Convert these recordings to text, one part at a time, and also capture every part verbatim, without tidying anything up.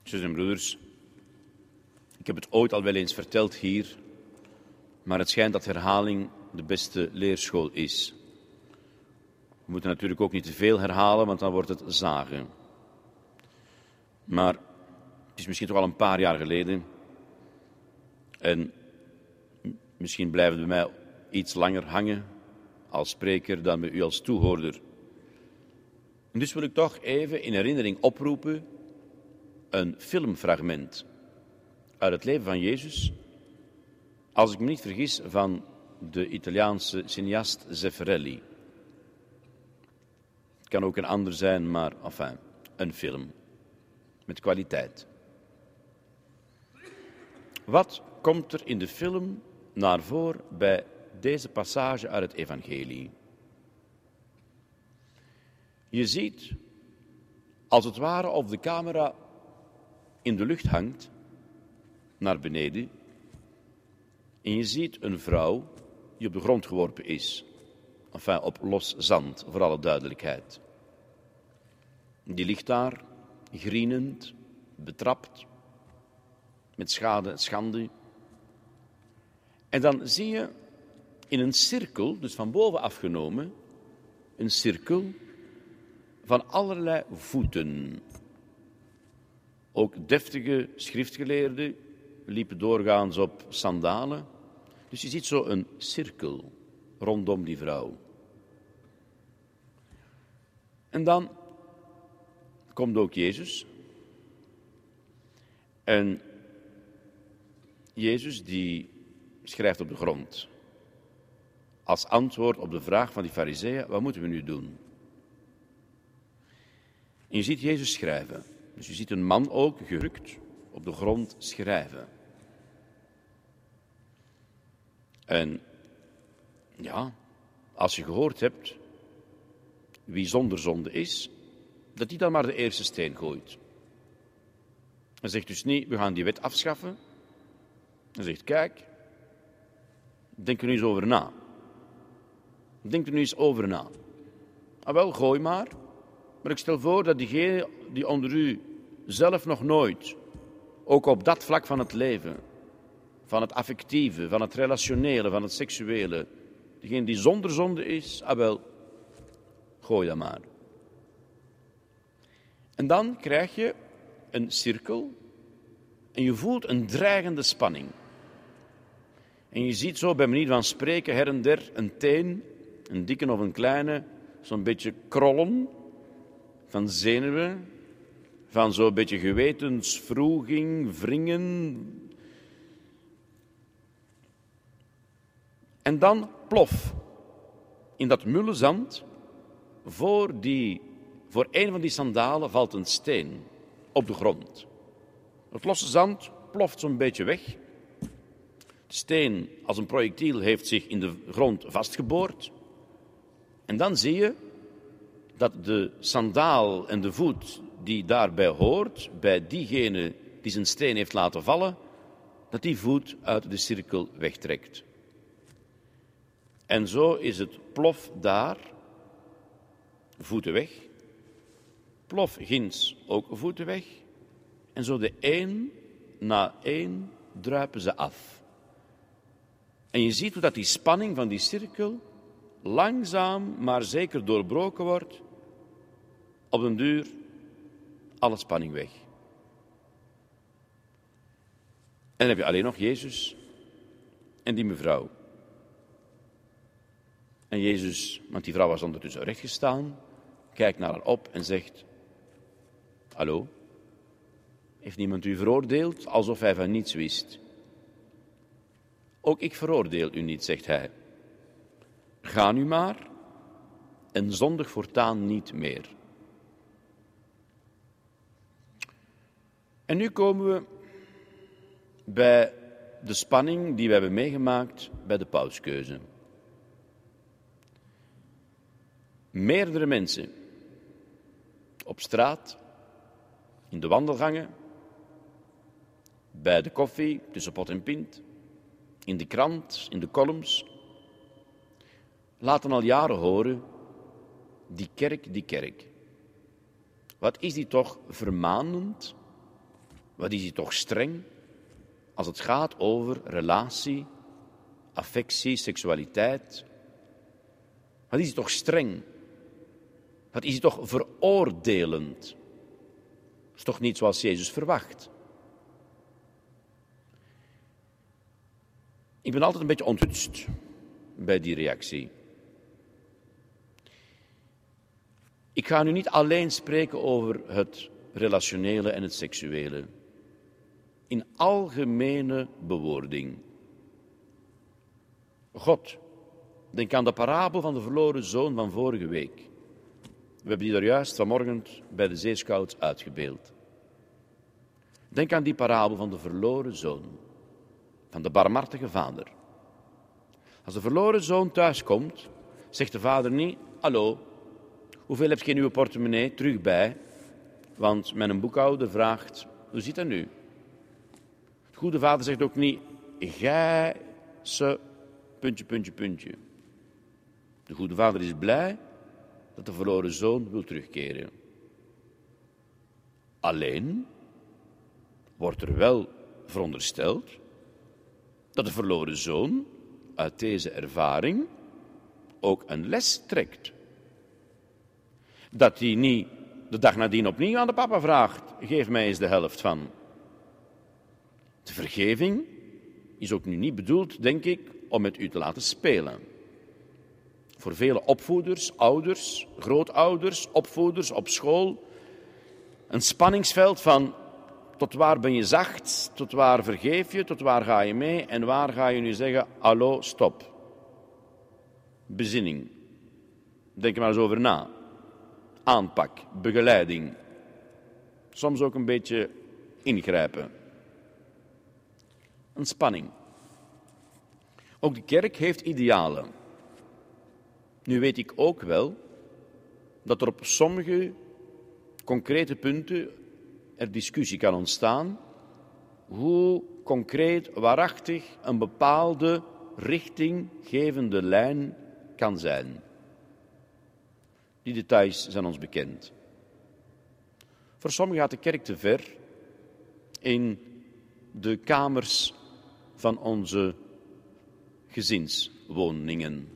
Zusters en broeders, ik heb het ooit al wel eens verteld hier, maar het schijnt dat herhaling de beste leerschool is. We moeten natuurlijk ook niet te veel herhalen, want dan wordt het zagen. Maar het is misschien toch al een paar jaar geleden en misschien blijft het bij mij iets langer hangen als spreker dan bij u als toehoorder. En dus wil ik toch even in herinnering oproepen een filmfragment uit het leven van Jezus, als ik me niet vergis, van de Italiaanse cineast Zeffirelli. Het kan ook een ander zijn, maar enfin, een film met kwaliteit. Wat komt er in de film naar voren bij deze passage uit het evangelie? Je ziet, als het ware, of de camera in de lucht hangt, naar beneden, en je ziet een vrouw die op de grond geworpen is, enfin op los zand, voor alle duidelijkheid. Die ligt daar, grienend, betrapt, met schade en schande. En dan zie je in een cirkel, dus van boven afgenomen, een cirkel van allerlei voeten. Ook deftige schriftgeleerden liepen doorgaans op sandalen. Dus je ziet zo een cirkel rondom die vrouw. En dan komt ook Jezus. En Jezus die schrijft op de grond. Als antwoord op de vraag van die farizeeën, wat moeten we nu doen? En je ziet Jezus schrijven. Dus je ziet een man ook gerukt op de grond schrijven. En ja, als je gehoord hebt wie zonder zonde is, dat die dan maar de eerste steen gooit. Hij zegt dus niet, we gaan die wet afschaffen. Hij zegt, kijk, denk er nu eens over na. Denk er nu eens over na. Ah wel, gooi maar. Maar ik stel voor dat diegene die onder u zelf nog nooit, ook op dat vlak van het leven, van het affectieve, van het relationele, van het seksuele, diegene die zonder zonde is, ah wel, gooi dat maar. En dan krijg je een cirkel en je voelt een dreigende spanning. En je ziet zo bij manier van spreken her en der een teen, een dikke of een kleine, zo'n beetje krollen van zenuwen, van zo'n beetje gewetenswroeging, wringen. En dan plof, in dat mulle zand, voor, die, voor een van die sandalen valt een steen op de grond. Het losse zand ploft zo'n beetje weg. De steen als een projectiel heeft zich in de grond vastgeboord. En dan zie je dat de sandaal en de voet die daarbij hoort, bij diegene die zijn steen heeft laten vallen, dat die voet uit de cirkel wegtrekt. En zo is het plof daar, voeten weg, plof ginds ook voeten weg, en zo de een na één druipen ze af. En je ziet hoe dat die spanning van die cirkel langzaam maar zeker doorbroken wordt, op den duur alle spanning weg. En dan heb je alleen nog Jezus en die mevrouw. En Jezus, want die vrouw was ondertussen rechtgestaan, kijkt naar haar op en zegt, hallo, heeft niemand u veroordeeld alsof hij van niets wist? Ook ik veroordeel u niet, zegt hij. Ga nu maar en zondig voortaan niet meer. En nu komen we bij de spanning die we hebben meegemaakt bij de pauskeuze. Meerdere mensen op straat, in de wandelgangen, bij de koffie, tussen pot en pint, in de krant, in de columns, laten al jaren horen, die kerk, die kerk. Wat is die toch vermanend Wat is hij toch streng als het gaat over relatie, affectie, seksualiteit. Wat is hij toch streng? Wat is hij toch veroordelend? Dat is toch niet zoals Jezus verwacht? Ik ben altijd een beetje onthutst bij die reactie. Ik ga nu niet alleen spreken over het relationele en het seksuele. In algemene bewoording. God, denk aan de parabel van de verloren zoon van vorige week. We hebben die daar juist vanmorgen bij de zeescouts uitgebeeld. Denk aan die parabel van de verloren zoon, van de barmhartige vader. Als de verloren zoon thuiskomt, zegt de vader niet, hallo, hoeveel heb je in uw portemonnee terug bij? Want mijn boekhouder vraagt, hoe zit dat nu? De goede vader zegt ook niet, gij ze, puntje, puntje, puntje. De goede vader is blij dat de verloren zoon wil terugkeren. Alleen wordt er wel verondersteld dat de verloren zoon uit deze ervaring ook een les trekt. Dat hij niet de dag nadien opnieuw aan de papa vraagt, geef mij eens de helft van. De vergeving is ook nu niet bedoeld, denk ik, om met u te laten spelen. Voor vele opvoeders, ouders, grootouders, opvoeders op school, een spanningsveld van tot waar ben je zacht, tot waar vergeef je, tot waar ga je mee en waar ga je nu zeggen, hallo, stop. Bezinning. Denk er maar eens over na. Aanpak, begeleiding. Soms ook een beetje ingrijpen. Een spanning. Ook de kerk heeft idealen. Nu weet ik ook wel dat er op sommige concrete punten er discussie kan ontstaan hoe concreet, waarachtig een bepaalde richtinggevende lijn kan zijn. Die details zijn ons bekend. Voor sommigen gaat de kerk te ver in de kamers van onze gezinswoningen.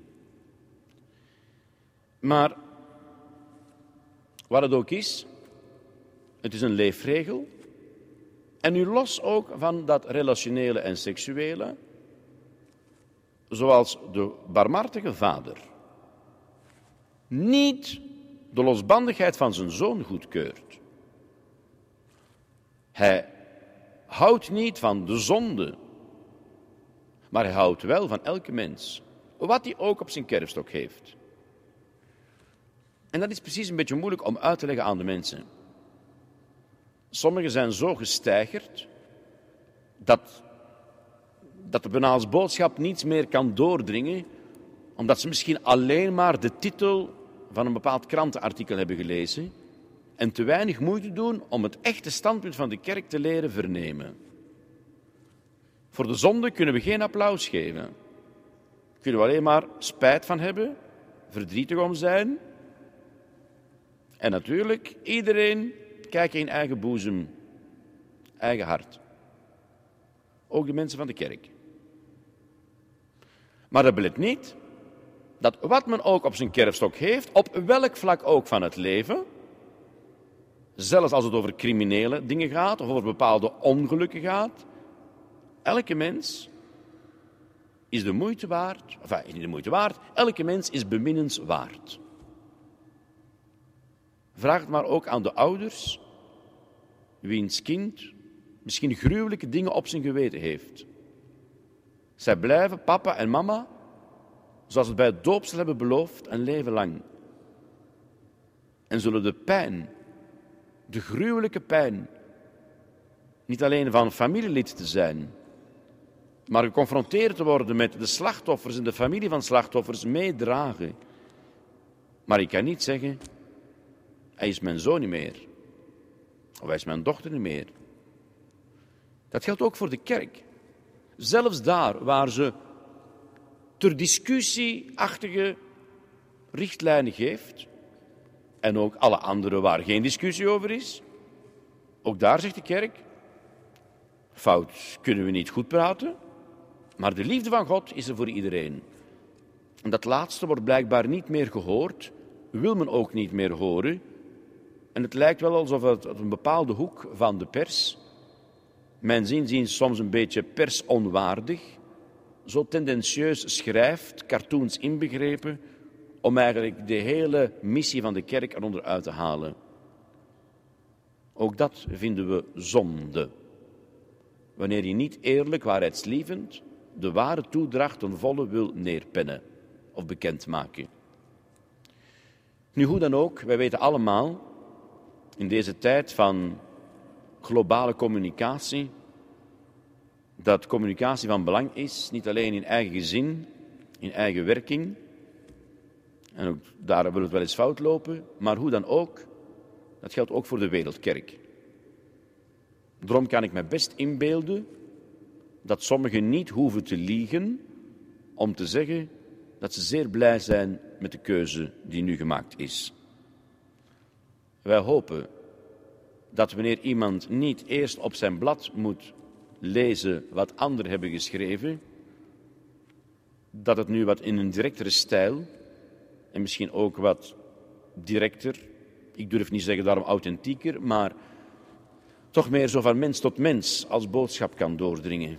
Maar wat het ook is, het is een leefregel. En nu los ook van dat relationele en seksuele, zoals de barmhartige vader niet de losbandigheid van zijn zoon goedkeurt. Hij houdt niet van de zonde, maar hij houdt wel van elke mens, wat hij ook op zijn kerfstok heeft. En dat is precies een beetje moeilijk om uit te leggen aan de mensen. Sommigen zijn zo gesteigerd dat, dat de bijna als boodschap niets meer kan doordringen, omdat ze misschien alleen maar de titel van een bepaald krantenartikel hebben gelezen en te weinig moeite doen om het echte standpunt van de kerk te leren vernemen. Voor de zonde kunnen we geen applaus geven. Kunnen we alleen maar spijt van hebben, verdrietig om zijn. En natuurlijk, iedereen kijkt in eigen boezem, eigen hart. Ook de mensen van de kerk. Maar dat belet niet dat wat men ook op zijn kerfstok heeft, op welk vlak ook van het leven, zelfs als het over criminele dingen gaat of over bepaalde ongelukken gaat, elke mens is de moeite waard, enfin niet de moeite waard, elke mens is beminnenswaard. Vraag het maar ook aan de ouders, wiens kind misschien gruwelijke dingen op zijn geweten heeft. Zij blijven papa en mama, zoals het bij het doopsel hebben beloofd, een leven lang. En zullen de pijn, de gruwelijke pijn, niet alleen van familielid te zijn, maar geconfronteerd te worden met de slachtoffers en de familie van slachtoffers meedragen. Maar ik kan niet zeggen, hij is mijn zoon niet meer. Of hij is mijn dochter niet meer. Dat geldt ook voor de kerk. Zelfs daar waar ze ter discussieachtige richtlijnen geeft, en ook alle andere waar geen discussie over is, ook daar zegt de kerk, Fout kunnen we niet goed praten, maar de liefde van God is er voor iedereen. En dat laatste wordt blijkbaar niet meer gehoord, wil men ook niet meer horen. En het lijkt wel alsof het uit een bepaalde hoek van de pers, mijn zin soms een beetje personwaardig, zo tendentieus schrijft, cartoons inbegrepen, om eigenlijk de hele missie van de kerk eronder uit te halen. Ook dat vinden we zonde. Wanneer je niet eerlijk, waarheidslievend, de ware toedracht ten volle wil neerpennen of bekendmaken. Nu, hoe dan ook, wij weten allemaal, in deze tijd van globale communicatie, dat communicatie van belang is, niet alleen in eigen gezin, in eigen werking, en ook daar wil het wel eens fout lopen, maar hoe dan ook, dat geldt ook voor de wereldkerk. Daarom kan ik me best inbeelden dat sommigen niet hoeven te liegen om te zeggen dat ze zeer blij zijn met de keuze die nu gemaakt is. Wij hopen dat wanneer iemand niet eerst op zijn blad moet lezen wat anderen hebben geschreven, dat het nu wat in een directere stijl en misschien ook wat directer, ik durf niet zeggen daarom authentieker, maar toch meer zo van mens tot mens als boodschap kan doordringen.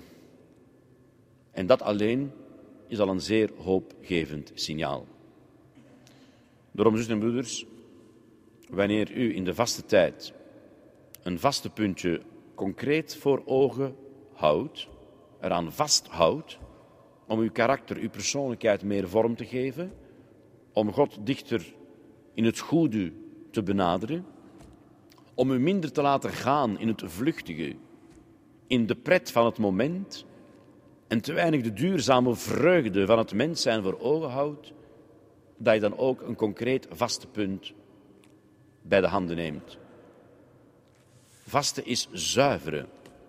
En dat alleen is al een zeer hoopgevend signaal. Daarom, zusters en broeders, wanneer u in de vaste tijd een vaste puntje concreet voor ogen houdt, eraan vasthoudt, om uw karakter, uw persoonlijkheid meer vorm te geven, om God dichter in het goede te benaderen, om u minder te laten gaan in het vluchtige, in de pret van het moment en te weinig de duurzame vreugde van het mens zijn voor ogen houdt, dat je dan ook een concreet vaste punt bij de handen neemt. Vasten is zuiveren.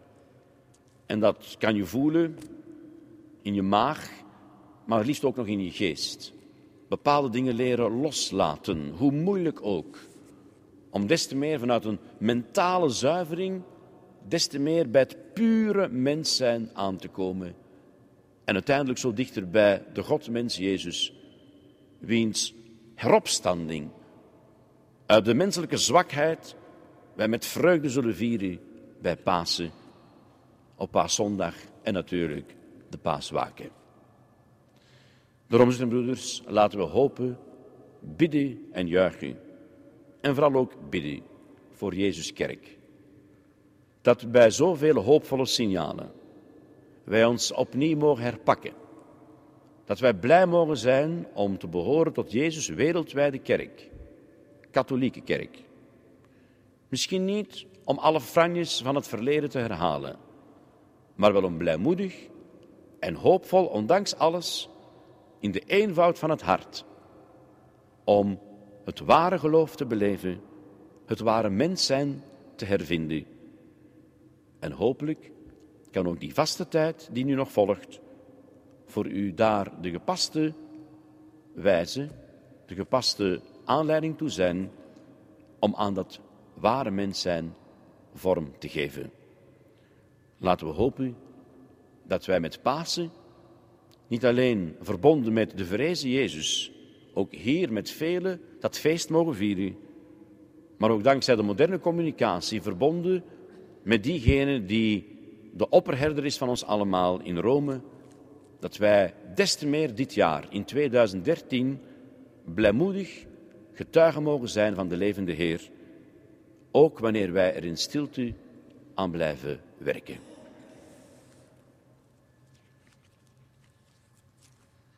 En dat kan je voelen in je maag, maar het liefst ook nog in je geest. Bepaalde dingen leren loslaten, hoe moeilijk ook. Om des te meer vanuit een mentale zuivering, des te meer bij het pure mens zijn aan te komen. En uiteindelijk zo dichter bij de Godmens Jezus, wiens heropstanding uit de menselijke zwakheid wij met vreugde zullen vieren bij Pasen, op Paaszondag en natuurlijk de Paaswaken. Daarom, zusters en broeders, laten we hopen, bidden en juichen. En vooral ook bidden voor Jezus Kerk. Dat bij zoveel hoopvolle signalen wij ons opnieuw mogen herpakken. Dat wij blij mogen zijn om te behoren tot Jezus' wereldwijde kerk, katholieke kerk. Misschien niet om alle franjes van het verleden te herhalen, maar wel om blijmoedig en hoopvol, ondanks alles, in de eenvoud van het hart, om het ware geloof te beleven, het ware mens zijn te hervinden. En hopelijk kan ook die vaste tijd die nu nog volgt, voor u daar de gepaste wijze, de gepaste aanleiding toe zijn, om aan dat ware mens zijn vorm te geven. Laten we hopen dat wij met Pasen, niet alleen verbonden met de verrezen Jezus, ook hier met velen dat feest mogen vieren, maar ook dankzij de moderne communicatie verbonden met diegene die de opperherder is van ons allemaal in Rome, dat wij des te meer dit jaar, in tweeduizend dertien, blijmoedig getuigen mogen zijn van de levende Heer, ook wanneer wij er in stilte aan blijven werken.